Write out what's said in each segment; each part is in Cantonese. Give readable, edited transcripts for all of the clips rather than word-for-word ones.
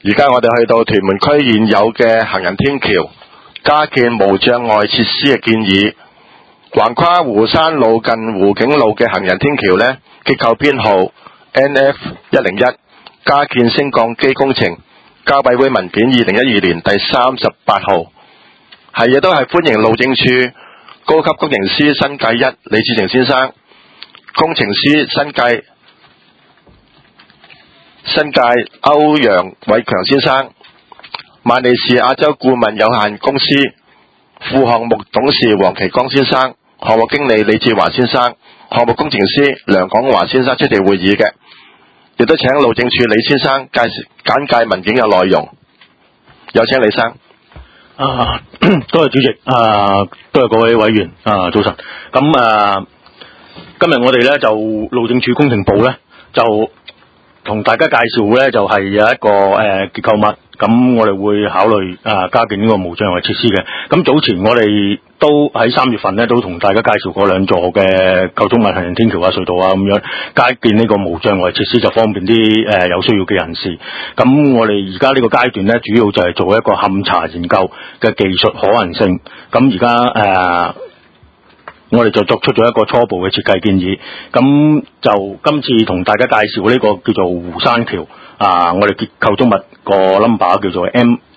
而家我哋去到屯門區現有嘅行人天橋加建無障礙設施嘅建議，橫跨湖山路近湖景路嘅行人天橋呢，結構編號 NF101 加建升降機工程，交委會文件2012年第38號，亦都係歡迎路政署高級工程師新界1李志成先生、工程師新界歐陽偉強先生、萬利士亞洲顧問有限公司副項目董事黃其光先生、項目經理李志華先生、項目工程師梁廣華先生出席會議嘅，亦都請路政署李先生簡介文件嘅內容。有請李生。 多謝主席，多謝各位委員，早晨。咁今日我哋咧就路政署工程部咧就同大家介紹咧就係有一個結構物，咁我哋會考慮加建呢個無障礙設施嘅。咁早前我哋都喺3月份咧都同大家介紹過2座嘅構築物行人天橋啊、隧道啊咁樣加建呢個無障礙設施，就方便啲有需要嘅人士。咁我哋而家呢個階段咧，主要就係做一個勘查研究嘅技術可行性。咁而家我哋就作出咗一個初步嘅設計建議，咁就今次同大家介紹呢個叫做湖山橋，我哋構築物個 number 叫做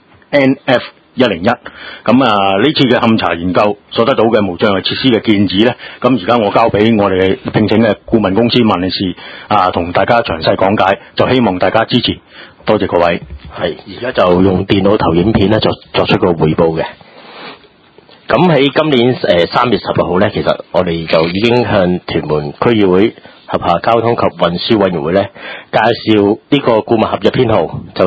NF101，咁呢次嘅勘查研究所得到嘅無障礙設施嘅建議呢，咁而家我交俾我哋聘請嘅顧問公司萬利士同大家詳細講解，就希望大家支持，多謝各位。 係，而家就用電腦投影片呢，作出個匯報嘅。咁喺今年3月16號呢，其實我哋就已經向屯門區議會轄下交通及運輸委員會呢介紹呢個顧問合約編號就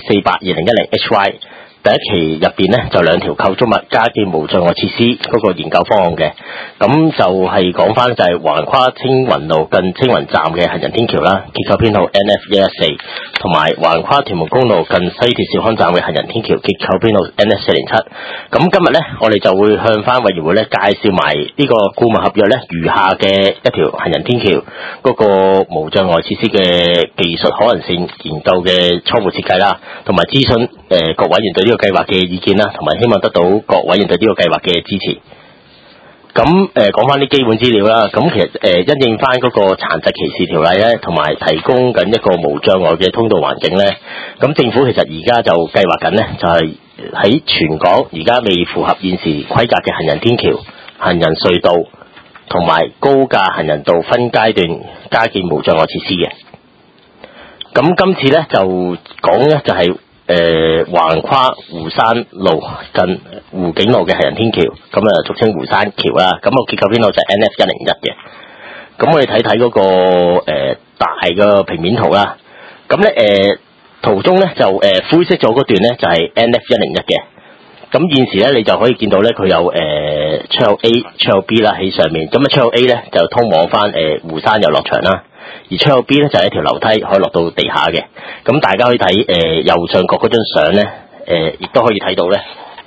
CE482010HY。第一期入邊呢，就2條構築物加建無障礙設施嗰個研究方案嘅，咁就係講翻就係橫跨青雲路近青雲站嘅行人天橋啦，結構編號 NF114，同埋橫跨屯門公路近西鐵兆康站嘅行人天橋，結構編號 NF407。咁今日呢，我哋就會向翻委員會呢介紹埋呢個顧問合約呢餘下嘅一條行人天橋嗰個無障礙設施嘅技術可能性研究嘅初步設計啦，同埋諮詢各委員對呢個計劃嘅意見啦，同埋希望得到各委員對呢個計劃嘅支持。咁講翻啲基本資料啦，咁其實因應翻嗰個殘疾歧視條例咧，同埋提供緊一個無障礙嘅通道環境咧，咁政府其實而家就計劃緊咧，就係喺全港而家未符合現時規格嘅行人天橋、行人隧道同埋高架行人道分階段加建無障礙設施嘅。咁今次咧就講咧就係橫跨湖山路近湖景路嘅行人天橋，咁俗稱湖山橋啦。咁個結構編號就係 NF101嘅。咁我哋睇睇嗰個大嘅平面圖啦。咁咧圖中咧就灰色咗嗰段咧就係 NF101嘅。咁現時咧你就可以見到咧佢有出口 A、出口 B 啦喺上面。咁出口 A 咧就通往翻湖山遊樂場啦。而出口 B 咧就係一條樓梯可以落到地下嘅，咁大家可以睇右上角嗰張相咧，亦都可以睇到咧，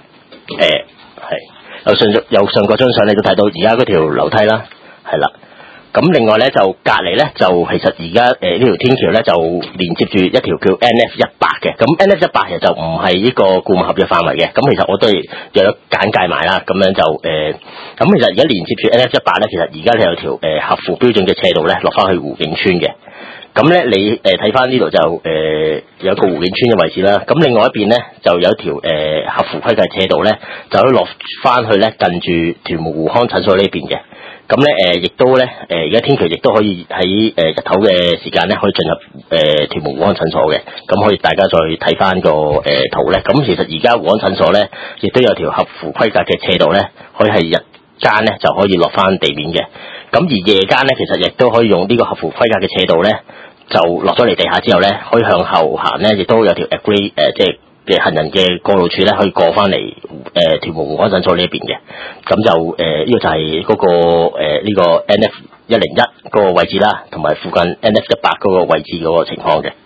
係右上角張相你都睇到而家嗰條樓梯啦，係啦。咁另外咧就隔離咧就其實而家呢條天橋咧就連接住一條叫 NF100嘅，咁 NF100其實就唔係呢個顧問合約範圍嘅，咁其實我都係有簡介埋啦，咁樣就咁其實而家連接住 NF100咧，其實而家係有條合乎標準嘅斜道咧落翻去湖景村嘅，咁咧你睇翻呢度就有一個湖景村嘅位置啦，咁另外一邊咧就有一條合乎規格斜道咧就可以落翻去咧近住屯門湖康診所呢邊嘅。咁咧亦都咧而家天橋亦都可以喺日頭嘅時間咧可以進入屯門湖康診所嘅，咁可以大家再睇翻個圖咧。咁其實而家湖康診所咧亦都有條合乎規格嘅斜道咧，可以係日間咧就可以落翻地面嘅。咁而夜間咧其實亦都可以用呢個合乎規格嘅斜道咧，就落咗嚟地下之後咧，可以向後行咧，亦都有條 agree 即係嘅行人嘅過路處咧，可以過翻嚟屯門湖康診所呢一邊嘅。咁就呢個就係嗰個呢個 NF101嗰個位置啦，同埋附近 NF100嗰個位置嗰個情況嘅。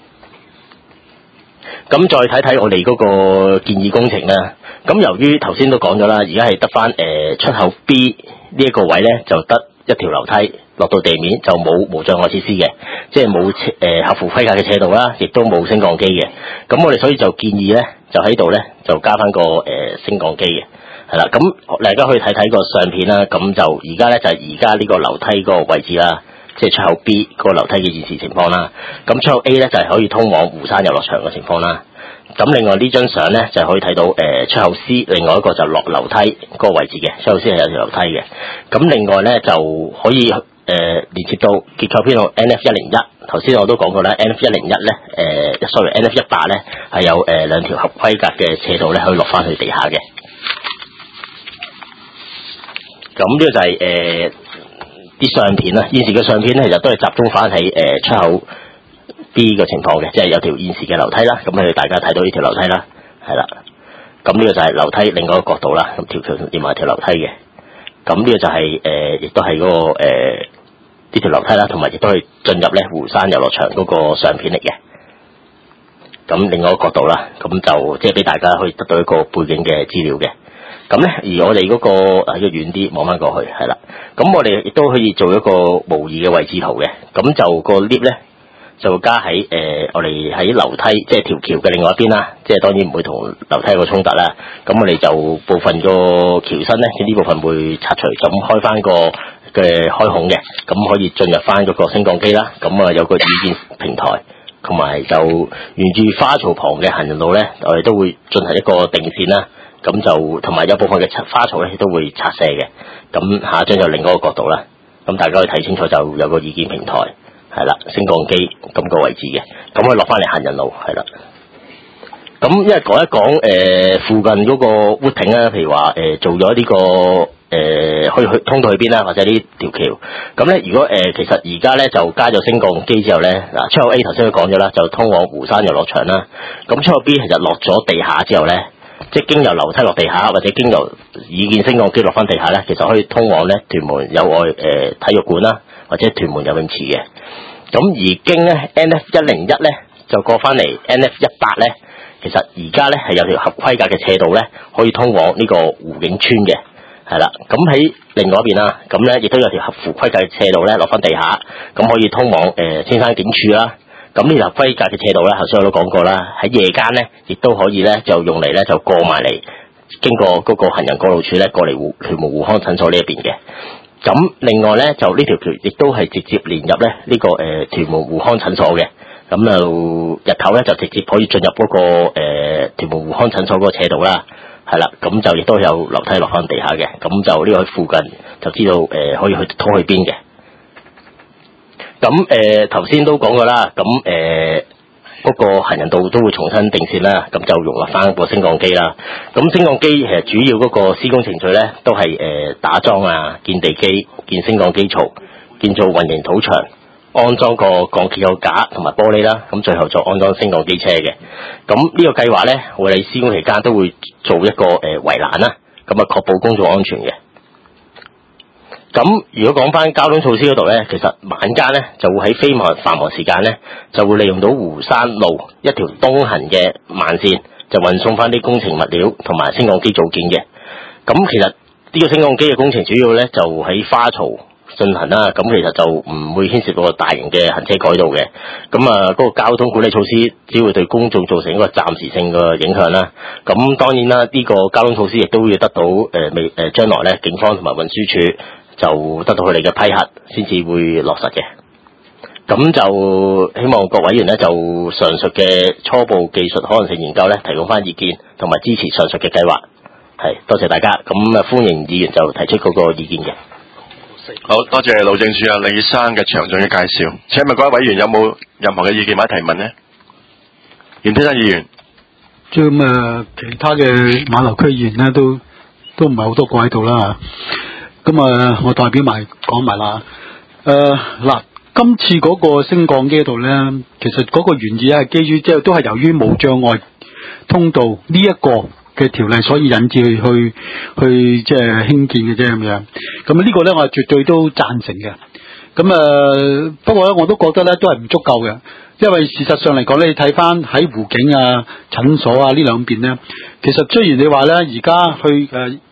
咁再睇睇我哋嗰個建議工程啦。咁由於頭先都講咗啦，而家係得翻出口 B 呢一個位咧，就得一條樓梯落到地面，就冇無障礙設施嘅，即係冇合乎規格嘅斜道啦，亦都冇升降機嘅。咁我哋所以就建議咧，就喺度咧就加翻個升降機嘅，係啦。咁大家可以睇睇個相片啦。咁就而家咧就係而家呢個樓梯個位置啦，即係出口 B 個樓梯嘅現時情況啦。咁出口 A 咧就係可以通往湖山遊樂場嘅情況啦。咁另外呢張相咧就可以睇到出口 C 另外一個就落樓梯嗰個位置嘅，出口 C 係有條樓梯嘅。咁另外咧就可以連接到結構編號 NF101， 頭先我都講過啦 ，NF101 咧NF18 咧係有兩條合規格嘅斜道咧可以落翻去地下嘅。咁呢個就係啲相片啦，現時嘅相片咧其實都係集中翻喺出口 B 嘅情況嘅，即係有條現時嘅樓梯啦。咁你大家睇到呢條樓梯啦，係啦。咁呢個就係樓梯另外一個角度啦，咁條橋連埋條樓梯嘅。咁呢個就係亦都係嗰個呢條樓梯啦，同埋亦都係進入咧湖山遊樂場嗰個相片嚟嘅。咁另外一個角度啦，咁就即係俾大家可以得到一個背景嘅資料嘅。咁咧，而我哋嗰個要遠啲望翻過去，係啦。咁我哋亦都可以做一個模擬嘅位置圖嘅。咁就個 lift 咧就加喺我哋喺樓梯即係條橋嘅另外一邊啦。即係當然唔會同樓梯有個衝突啦。咁我哋就部分個橋身咧，呢部分會拆除，咁開翻個嘅開孔嘅，咁可以進入翻嗰個升降機啦。咁啊有個意見平台，同埋就沿住花槽旁嘅行人路咧，我哋都會進行一個定線啦。咁就同埋有部分嘅花槽咧都會拆卸嘅。咁下一張就另一個角度啦。咁大家可以睇清楚，就有個意見平台係啦，升降機咁個位置嘅。咁可以落翻嚟行人路係啦。咁因為講一講附近嗰個 routing 啦，譬如話做咗呢個可以去通到去邊啦，或者呢條橋。咁咧如果其實而家咧就加咗升降機之後咧，嗱出口 A 頭先都講咗啦，就通往湖山遊樂場啦。咁出口 B 其實落咗地下之後咧，即係經由樓梯落地下，或者經由已建升降機落翻地下咧，其實可以通往咧屯門友愛體育館啦，或者屯門游泳池嘅。咁而經咧 NF101 咧就過翻嚟 NF18 咧，其實而家咧係有條合規格嘅斜道咧，可以通往呢個湖景村嘅，係啦。咁喺另外一邊啦，咁咧亦都有條合乎規格嘅斜道咧落翻地下，咁可以通往青山警署啦。咁呢條規格嘅斜道咧，頭先我都講過啦，喺夜間咧，亦都可以咧就用嚟咧就過埋嚟，經過嗰個行人過路處咧過嚟屯門湖康診所呢一邊嘅。咁另外咧就呢條橋亦都係直接連入咧呢個屯門湖康診所嘅。咁就日頭咧就直接可以進入嗰個屯門湖康診所嗰個斜道啦，係啦。咁就亦都有樓梯落翻地下嘅。咁就呢個喺附近就知道可以去通去邊嘅。咁頭先都講過啦，咁嗰個行人道都會重新定線啦，咁就容納翻個升降機啦。咁升降機其實主要嗰個施工程序咧，都係打樁啊、建地基、建升降機槽、建造混凝土牆、安裝個鋼結構架同埋玻璃啦，咁最後再安裝升降機車嘅。咁呢個計劃咧，我哋施工期間都會做一個圍欄啦，咁啊確保公眾安全嘅。咁如果講翻交通措施嗰度咧，其實晚間咧就會喺非繁忙時間咧，就會利用到湖山路一條東行嘅慢線，就運送翻啲工程物料同埋升降機組件嘅。咁其實呢個升降機嘅工程主要咧就喺花槽進行啦，咁其實就唔會牽涉到個大型嘅行車改道嘅。咁啊，嗰個交通管理措施只會對公眾造成一個暫時性嘅影響啦。咁當然啦，呢個交通措施亦都會得到將來咧警方同埋運輸署就得到佢哋嘅批核，先至會落實嘅。咁就希望各委員咧就上述嘅初步技術可能性研究咧提供翻意見，同埋支持上述嘅計劃。係，多謝大家。咁啊，歡迎議員就提出嗰個意見嘅。 好多謝路政署李生嘅詳盡嘅介紹。請問各位委員有冇任何嘅意見或者提問呢？袁天生議員， 咁其他嘅馬流區議員咧都唔係好多個喺度啦。咁我代表埋講埋啦。嗱，今次嗰個升降機度咧，其實嗰個原意係基於即係都係由於無障礙通道呢一個嘅條例，所以引致去即係興建嘅啫咁樣。咁呢個咧我係絕對都贊成嘅。咁不過咧我都覺得咧都係唔足夠嘅，因為事實上嚟講咧，你睇翻喺湖景啊、診所啊呢兩邊咧，其實雖然你話咧而家去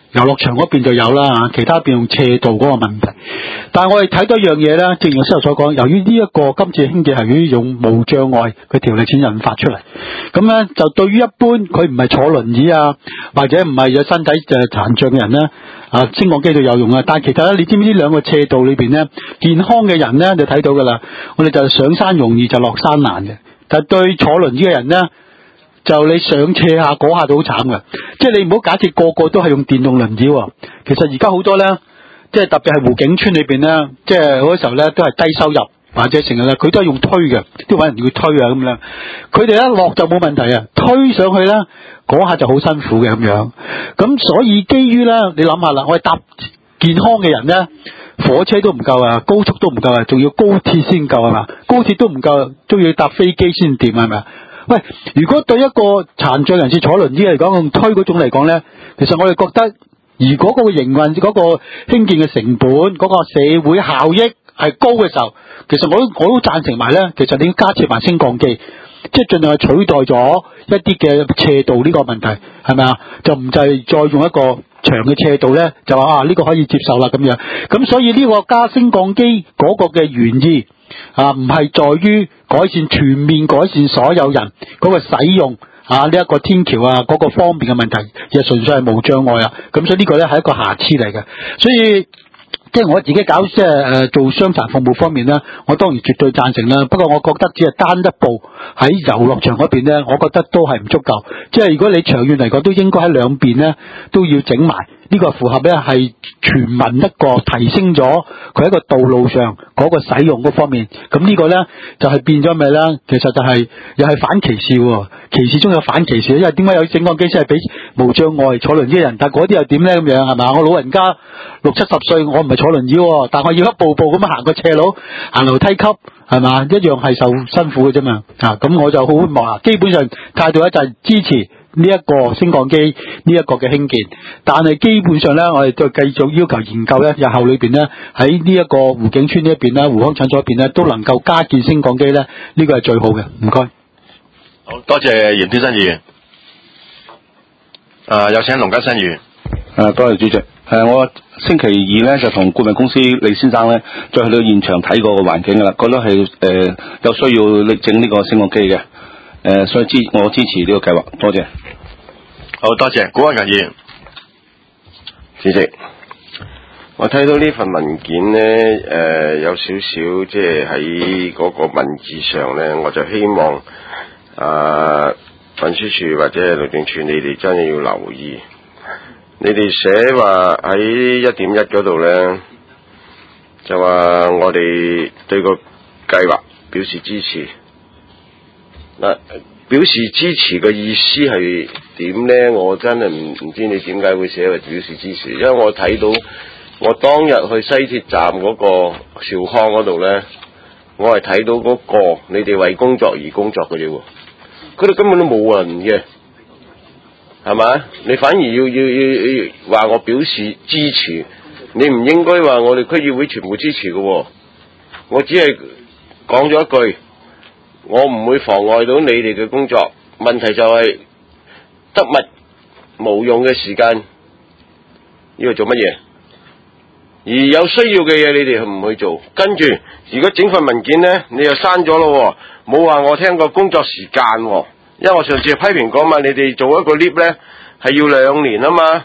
遊樂場嗰邊就有啦，其他邊用斜道嗰個問題。但係我哋睇到一樣嘢咧，正如我先頭所講，由於呢一個今次興建係於用無障礙嘅條例先引發出嚟，咁咧就對於一般佢唔係坐輪椅啊，或者唔係有身體殘障嘅人咧，升降機就有用啊。但係其實咧，你知唔知呢兩個斜道裏邊咧，健康嘅人咧就睇到噶啦，我哋就上山容易就落山難嘅。但係對坐輪椅嘅人咧，就你上斜下嗰下都好慘嘅，即係你唔好假設個個都係用電動輪椅喎。其實而家好多咧，即係特別係湖景村裏邊咧，即係好多時候咧都係低收入或者成日咧，佢都係用推嘅，都揾人要推啊咁樣。佢哋一落就冇問題啊，推上去咧嗰下就好辛苦嘅咁樣。咁所以基於咧，你諗下啦，我哋搭健康嘅人咧，火車都唔夠啊，高速都唔夠啊，仲要高鐵先夠係嘛？高鐵都唔夠，都要搭飛機先掂係咪啊？喂，如果對一個殘障人士坐輪椅嚟講，用推嗰種嚟講咧，其實我哋覺得，如果嗰個營運嗰個興建嘅成本，嗰個社會效益係高嘅時候，其實我都贊成埋咧。其實你要加設埋升降機，即係盡量係取代咗一啲嘅斜道呢個問題，係咪啊？就唔就係再用一個長嘅斜道咧，就話呢個可以接受啦咁樣。咁所以呢個加升降機嗰個嘅原意。唔係在於全面改善所有人嗰個使用呢一個天橋嗰個方便嘅問題，而係純粹係無障礙啊。咁所以呢個咧係一個瑕疵嚟嘅。所以即係我自己搞做傷殘服務方面咧，我當然絕對贊成啦。不過我覺得只係單一步喺遊樂場嗰邊咧，我覺得都係唔足夠。即係如果你長遠嚟講，都應該喺兩邊咧都要整埋。呢個符合咧係全民一個提升咗佢喺個道路上嗰個使用嗰方面，咁呢個咧就係變咗咩咧？其實就係又係反歧視喎，歧視中有反歧視，因為點解有升降機先係俾無障礙坐輪椅嘅人，但係嗰啲又點咧咁樣係嘛？我老人家60-70歲，我唔係坐輪椅喎，但我要一步步咁行個斜路，行樓梯級係嘛？一樣係受辛苦嘅啫嘛。咁我就好希望基本上態度一就係支持呢一個升降機呢一個嘅興建，但係基本上咧，我哋都繼續要求研究咧，日後裏邊咧喺呢一個湖景村呢一邊咧，湖康診所一邊咧，都能夠加建升降機咧，呢個係最好嘅。唔該。 好多謝嚴天新議員。有請龍家新議員。 多謝主席。我星期二咧就同顧問公司李先生咧，再去到現場睇過個環境噶啦，覺得係有需要整呢個升降機嘅。所以我支持呢個計劃，多謝。 好多謝，古安仁議員。 主席，我睇到呢份文件呢，有少少即係喺嗰個文字上呢，我就希望運輸署或者路政署你哋真係要留意。你哋寫話喺1.1嗰度呢，就話我哋對個計劃表示支持。表示支持嘅意思係點呢？我真係唔知你點解會寫為表示支持，因為我睇到我當日去西鐵站嗰個兆康嗰度呢，我係睇到嗰個你哋為工作而工作嘅啫喎，佢哋根本都冇人嘅，係咪？你反而要話我表示支持，你唔應該話我哋區議會全部支持嘅喎，我只係講咗一句。我唔會妨礙到你哋嘅工作，問題就係得物無用嘅時間，要做乜嘢？而有需要嘅嘢，你哋唔去做。跟住，如果整份文件呢，你又刪咗咯，冇話我聽過工作時間，因為我上次批評過嘛，你哋做一個 lift 呢係要2年啊嘛，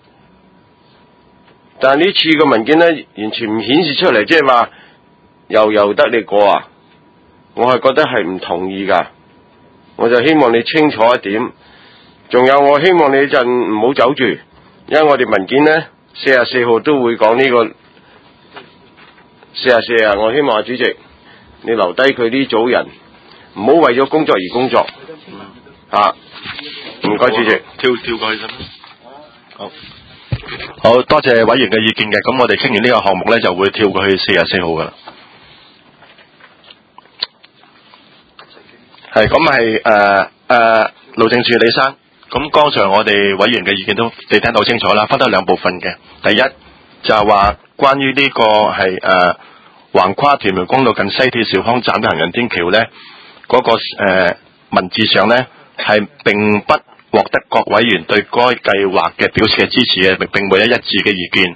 但係呢次個文件呢，完全唔顯示出嚟，即係話又得你過啊！我係覺得係唔同意㗎，我就希望你清楚一點。仲有我希望你一陣唔好走住，因為我哋文件呢44號都會講呢個44啊。我希望主席你留低佢呢組人，唔好為咗工作而工作嚇。唔該，主席。 跳過去先。好多謝委員嘅意見嘅，咁我哋傾完呢個項目呢，就會跳過去44號㗎啦。係咁係路政署李生，咁剛才我哋委員嘅意見都你聽到清楚啦，分得兩部分嘅。第一就係話關於呢個係橫跨屯門公路近西鐵兆康站嘅行人天橋咧，嗰個文字上咧係並不獲得各委員對該計劃嘅表示嘅支持嘅，並沒有一致嘅意見。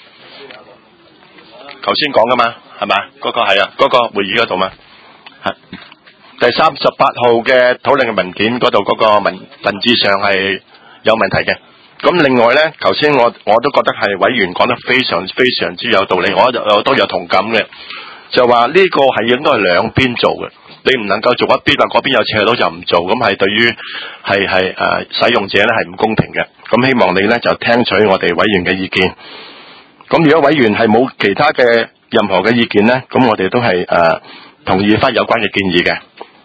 頭先講噶嘛，係嘛？嗰個係啊，嗰個會議嗰度嘛。係第38號嘅討論嘅文件嗰度嗰個文字上係有問題嘅。咁另外咧，頭先我都覺得係委員講得非常之有道理，我都有同感嘅。就話呢個係應該係兩邊做嘅，你唔能夠做一邊話嗰邊有斜路就唔做，咁係對於使用者咧係唔公平嘅。咁希望你咧就聽取我哋委員嘅意見。咁如果委員係冇其他嘅任何嘅意見咧，咁我哋都係同意翻有關嘅建議嘅。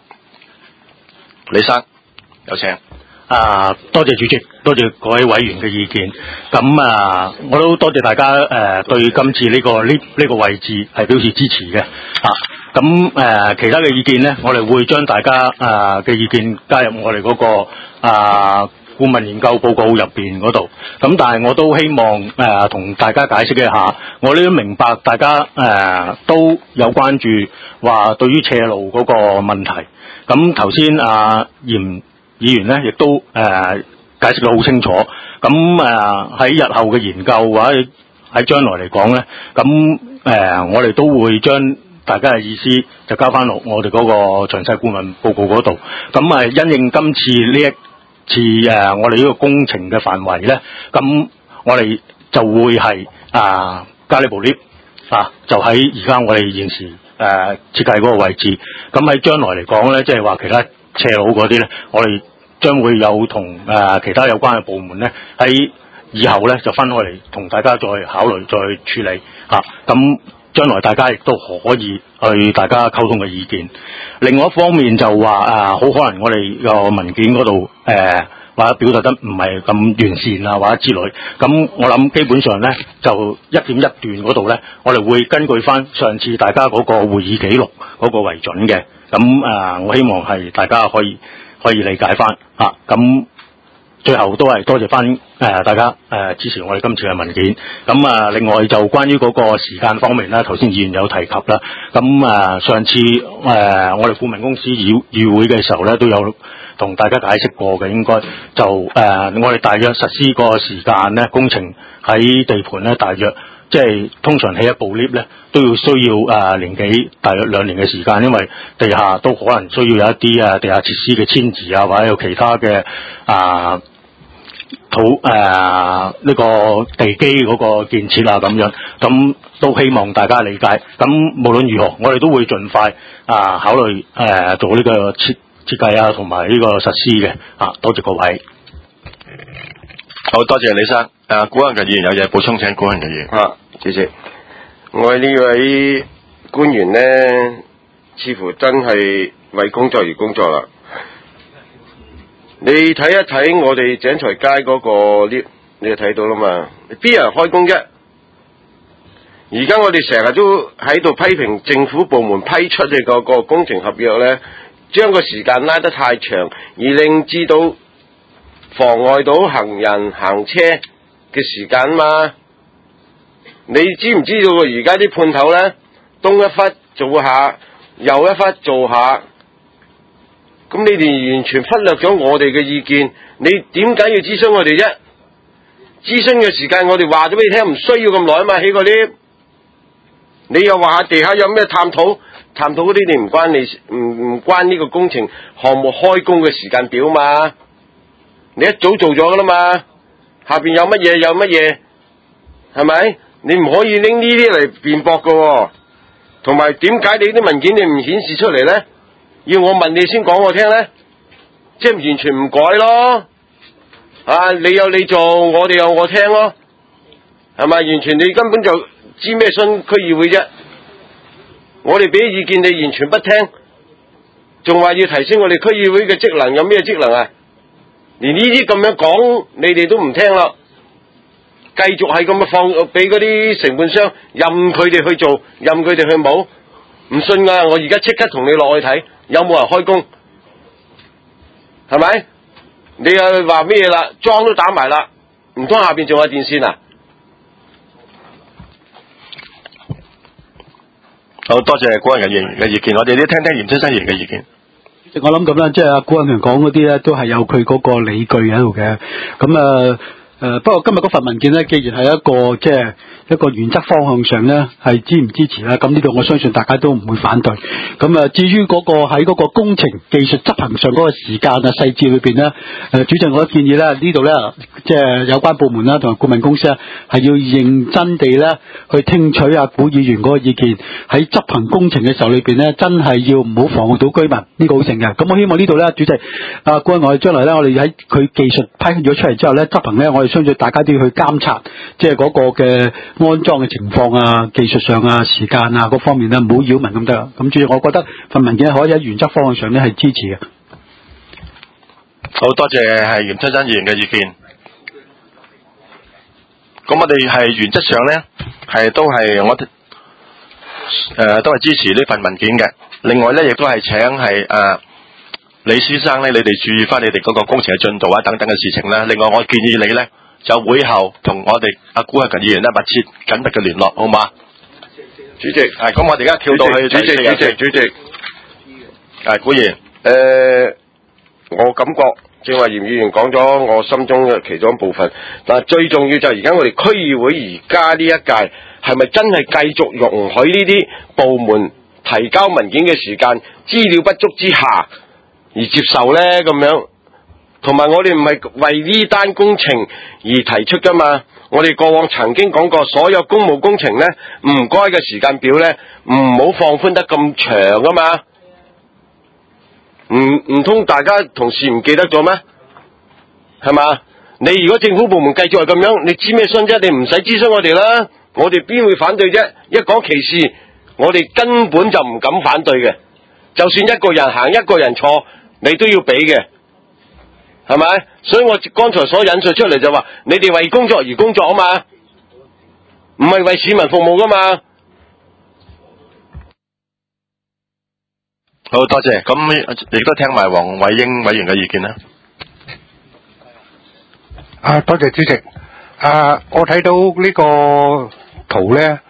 李生，有請。 多謝主席，多謝各位委員嘅意見。咁我都多謝大家對今次呢個位置係表示支持嘅。咁其他嘅意見呢，我哋會將大家嘅意見加入我哋嗰個顧問研究報告入邊嗰度。咁但係我都希望同大家解釋一下，我哋都明白大家都有關注話對於斜路嗰個問題。咁頭先嚴議員咧亦都解釋得好清楚，咁喺日後嘅研究或者喺將來嚟講咧，咁我哋都會將大家嘅意思就交翻落我哋嗰個詳細顧問報告嗰度。咁因應今次呢一次我哋呢個工程嘅範圍咧，咁我哋就會係加呢部 lift 就喺而家我哋現時設計嗰個位置。咁喺將來嚟講咧，即係話其他斜路嗰啲咧，我哋將會有同其他有關嘅部門咧，喺以後咧就分開嚟同大家再考慮再處理嚇。咁將來大家亦都可以去大家溝通嘅意見。另外一方面就話好可能我哋個文件嗰度或者表達得唔係咁完善啊，或者之類。咁我諗基本上咧就一點一段嗰度咧，我哋會根據翻上次大家嗰個會議記錄嗰個為準嘅。咁我希望係大家可以理解翻咁最後都係多謝翻大家支持我哋今次嘅文件。咁另外就關於嗰個時間方面啦，頭先議員有提及啦。咁上次我哋顧問公司議會嘅時候咧，都有同大家解釋過嘅，應該就我哋大約實施個時間咧，工程喺地盤咧，大約即係通常起一部 lift 咧，都要需要年幾大約2年嘅時間，因為地下都可能需要有一啲地下設施嘅遷移啊，或者有其他嘅呢個地基嗰個建設啊咁樣，咁都希望大家理解。咁無論如何，我哋都會盡快考慮做呢個設計啊，同埋呢個實施嘅。多謝各位。 好多謝李生。古人嘅議員有嘢補充，請古人嘅議員。 主席，我哋呢位官員呢，似乎真係為工作而工作啦。你睇一睇我哋井財街嗰個 lift， 你就睇到啦嘛。邊有人開工啫？而家我哋成日都喺度批評政府部門批出嘅嗰個工程合約呢，將個時間拉得太長，而令至到妨礙到行人行車嘅時間嘛。你知唔知道而家啲判頭呢，東一忽做下，右一忽做下，咁你哋完全忽略咗我哋嘅意見。你點解要諮詢我哋啫？諮詢嘅時間我哋話咗俾你聽，唔需要咁耐啊嘛，起個 lift。你又話地下有咩探討嗰啲，你唔關呢個工程項目開工嘅時間表嘛。你一早做咗噶啦嘛，下邊有乜嘢，係咪？你唔可以拎呢啲嚟辯駁噶。同埋點解你啲文件你唔顯示出嚟呢？要我問你先講我聽呢？即係完全唔改咯。你有你做，我哋有我聽咯，係咪？完全你根本就知咩信區議會啫？我哋俾意見你完全不聽，仲話要提升我哋區議會嘅職能，有咩職能啊？連呢啲咁樣講，你哋都唔聽啦，繼續係咁樣放俾嗰啲承辦商任佢哋去做，任佢哋去冇。唔信啊！我而家即刻同你落去睇，有冇人開工？係咪？你又話咩嘢啦？樁都打埋啦，唔通下邊仲有電線啊？ 好多謝古人嘅議員嘅意見，我哋都聽聽嚴先生議員嘅意見。 我諗咁啦，即係阿古永強講嗰啲咧，都係有佢嗰個理據喺度嘅。咁不過今日嗰份文件咧，既然係一個即係一個原則方向上咧，係支唔支持咧？咁呢度我相信大家都唔會反對。咁至於嗰個喺嗰個工程技術執行上嗰個時間啊細節裏邊咧，主席我建議咧呢度咧，即係有關部門啦同埋顧問公司啊，係要認真地咧去聽取阿古議員嗰個意見，喺執行工程嘅時候裏邊咧，真係要唔好妨礙到居民，呢個好成嘅。咁我希望呢度咧，主席顧問，我哋將來咧，我哋喺佢技術批咗出嚟之後咧，執行咧，我哋相信大家都要去監察，即係嗰個嘅安裝嘅情況啊、技術上啊、時間啊嗰方面咧，唔好擾民咁得啦。咁主席，我覺得份文件可以喺原則方向上咧係支持嘅。 好多謝係嚴春生議員嘅意見。咁我哋係原則上咧都係支持呢份文件嘅。另外咧，亦都係請係李先生咧，你哋注意翻你哋嗰個工程嘅進度啊等等嘅事情啦。另外，我建議你咧就會後同我哋阿古永強議員咧密切緊密嘅聯絡，好嘛？ 主席， 咁我哋而家跳到去主席， 古議員， 我感覺正話嚴議員講咗我心中嘅其中一部分，但係最重要就係而家我哋區議會而家呢一屆係咪真係繼續容許呢啲部門提交文件嘅時間資料不足之下而接受呢？咁樣，同埋我哋唔係為呢單工程而提出噶嘛？我哋過往曾經講過，所有公務工程呢，唔該嘅時間表呢，唔好放寬得咁長噶嘛？唔通大家同事唔記得咗咩？係嘛？你如果政府部門繼續係咁樣，你知咩信啫？你唔使諮詢我哋啦，我哋邊會反對啫？一講歧視，我哋根本就唔敢反對嘅。就算一個人行，一個人錯，你都要俾嘅，係咪？所以我剛才所引述出嚟就話，你哋為工作而工作啊嘛，唔係為市民服務噶嘛。 好多謝，咁亦都聽埋黃偉英委員嘅意見啦。 多謝主席。我睇到呢個圖咧，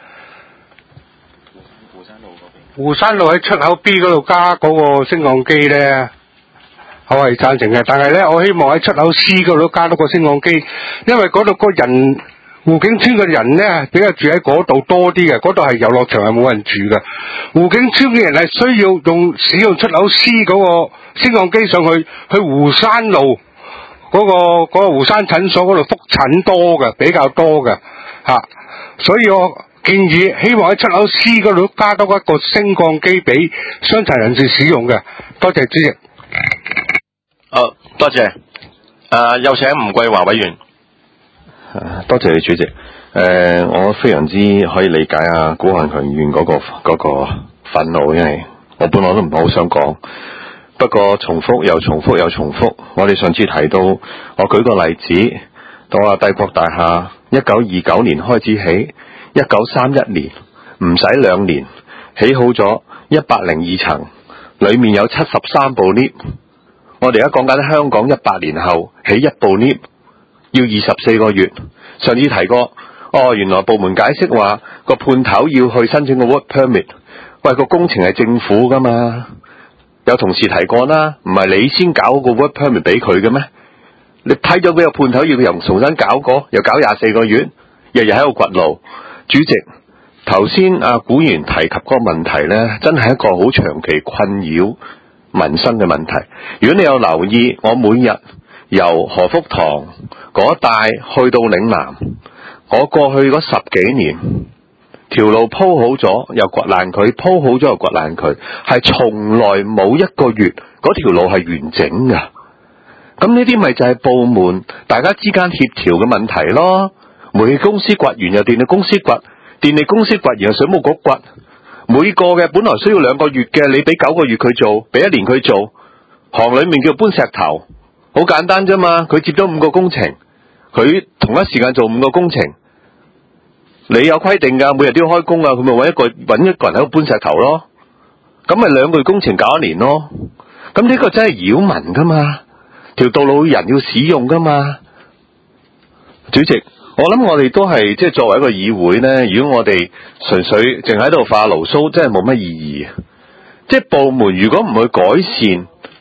湖山路喺出口 B 嗰度加嗰個升降機咧，我係贊成嘅。但係咧，我希望喺出口 C 嗰度加多個升降機，因為嗰度個人湖景村嘅人咧比較住喺嗰度多啲嘅，嗰度係遊樂場係冇人住嘅。湖景村嘅人係需要使用出口 C 嗰個升降機上去湖山路嗰個湖山診所嗰度復診多嘅，比較多嘅所以我建議希望喺出口 C 嗰度加多一個升降機俾傷殘人士使用嘅。多謝主席。 好，多謝。有請吳桂華委員。 多謝主席。我非常之可以理解古永強議員嗰個憤怒，因為我本來都唔係好想講，不過重複又重複又重複。我哋上次提到，我舉個例子，到帝國大廈1929年開始起，1931年唔使2年起好咗102層，裏面有73部 lift。我哋而家講緊香港100年後起1部 lift要24個月。上次提過，原來部門解釋話個判頭要去申請個 work permit。喂，個工程係政府噶嘛？有同事提過啦，唔係你先搞個 work permit 俾佢嘅咩？你批咗俾個判頭，要佢又重新搞過，又搞24個月，日日喺度掘路。主席，頭先古議員提及嗰個問題呢，真係一個好長期困擾民生嘅問題。如果你有留意，我每日由何福堂嗰帶去到嶺南，我過去嗰10幾年，條路鋪好咗又掘爛佢，鋪好咗又掘爛佢，係從來冇一個月嗰條路係完整噶。咁呢啲咪就係部門大家之間協調嘅問題咯。煤氣公司掘完又電力公司掘，電力公司掘完又水務局掘。每個嘅本來需要2個月嘅，你俾9個月佢做，俾1年佢做，行裏面叫搬石頭，好簡單啫嘛。佢接咗5個工程，佢同一時間做5個工程。你有規定噶，每日都要開工啊，佢咪揾一個人喺度搬石頭咯。咁咪2個月工程搞1年咯。咁呢個真係擾民噶嘛？條道路人要使用噶嘛？主席，我諗我哋都係即係作為一個議會呢，如果我哋純粹淨喺度發牢騷，真係冇乜意義。即係部門如果唔去改善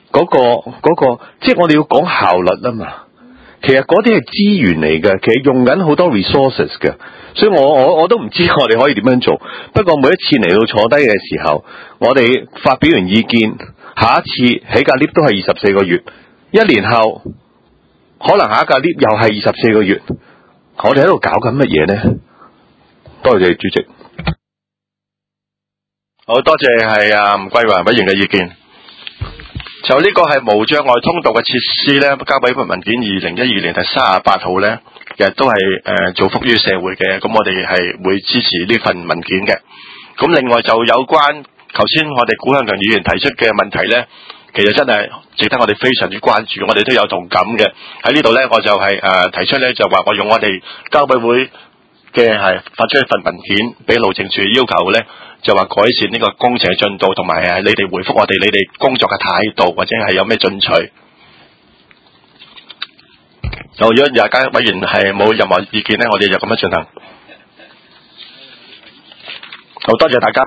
嗰個，即係我哋要講效率啊嘛。其實嗰啲係資源嚟嘅，其實用緊好多 resources 嘅，所以我都唔知我哋可以點樣做。不過每一次嚟到坐低嘅時候，我哋發表完意見，下一次起架 lift 都係24個月，1年後可能下一架 lift 又係24個月，我哋喺度搞緊乜嘢呢？多謝主席。 好多謝係吳桂華委員嘅意見。就呢個係無障礙通道嘅設施咧，交俾份文件2012年第38號咧，其實都係造福於社會嘅，咁我哋係會支持呢份文件嘅。咁另外就有關頭先我哋古向強議員提出嘅問題咧，其實真係值得我哋非常之關注，我哋都有同感嘅。喺呢度咧，我就係提出咧，就話我用我哋交委會嘅係發出一份文件俾路政署要求咧，就話改善呢個工程嘅進度，同埋你哋回覆我哋你哋工作嘅態度，或者係有咩進取。如果大家委員係冇任何意見咧，我哋就咁樣進行。好多謝大家。